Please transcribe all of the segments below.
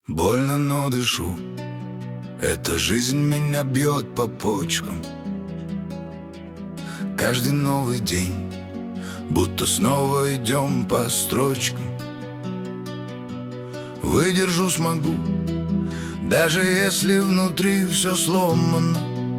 Больно, но дышу. Эта жизнь меня бьет по почкам. Каждый новый день, будто снова идем по строчкам. Выдержу, смогу, даже если внутри все сломано.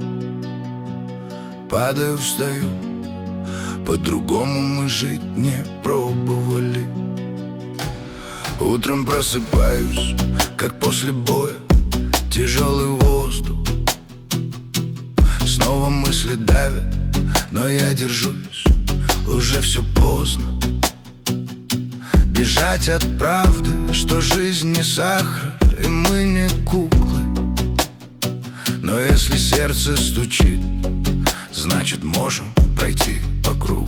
Падаю, встаю, по-другому мы жить не пробовали. Утром просыпаюсь, как после боя, тяжелый воздух. Снова мысли давят, но я держусь, уже все поздно. Бежать от правды, что жизнь не сахар, и мы не куклы. Но если сердце стучит, значит можем пройти по кругу.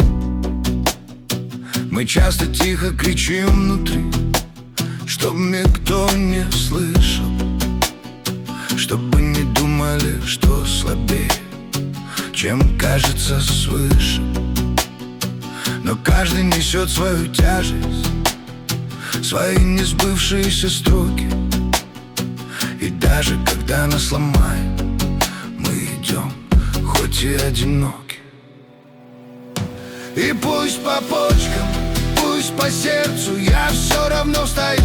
Мы часто тихо кричим внутри, чтоб никто не слышал, чтобы не думали, что слабее, чем кажется свыше. Но каждый несет свою тяжесть, свои несбывшиеся строки. И даже когда нас ломает, мы идем, хоть и одиноки. И пусть по почкам, пусть по сердцу, я все равно встаю.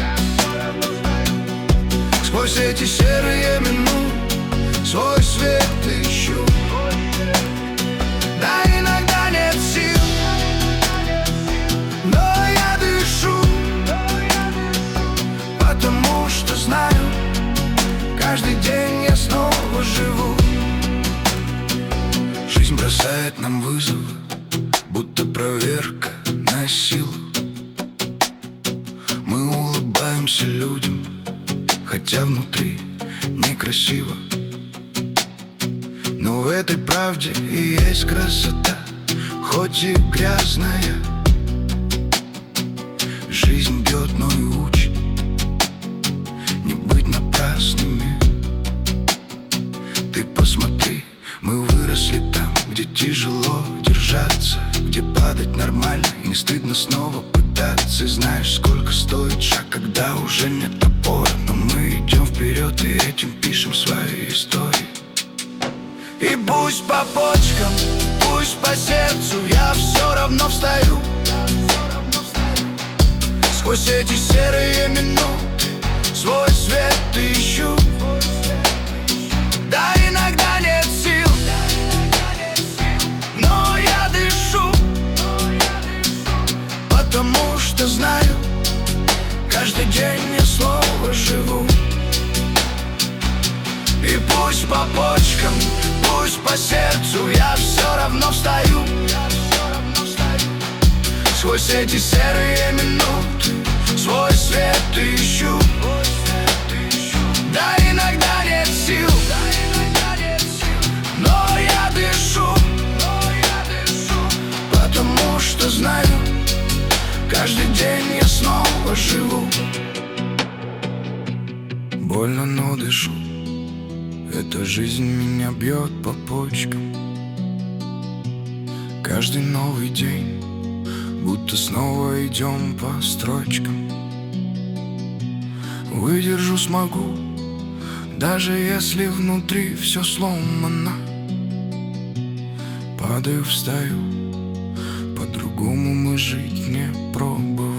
Сквозь эти серые минуты свой свет ищу. Да, иногда нет сил, но я дышу, потому что знаю, каждый день я снова живу. Жизнь бросает нам вызовы, будто проверка на силу. Мы улыбаемся людям, хотя внутри некрасиво. Но в этой правде и есть красота, хоть и грязная. Жизнь бьет, но и учит не быть напрасными. Ты посмотри, мы выросли там, где тяжело держаться, где падать нормально и не стыдно снова пытаться. И знаешь, сколько стоит шаг, когда уже нет опоры. Но мы идем вперед и этим пишем свои истории. И пусть по почкам, пусть по сердцу, я все равно встаю. Сквозь эти серые минуты свой свет ищу. Да, иногда нет сил, но я дышу, потому что знаю, каждый день я снова живу. И пусть по почкам, пусть по сердцу, я все равно встаю. Сквозь эти серые минуты свой свет ищу. Да, иногда нет сил, но я дышу, потому что знаю, каждый день я снова живу. Больно, но дышу. Эта жизнь меня бьет по почкам. Каждый новый день, будто снова идем по строчкам. Выдержу, смогу, даже если внутри все сломано. Падаю, встаю, по-другому мы жить не пробовали.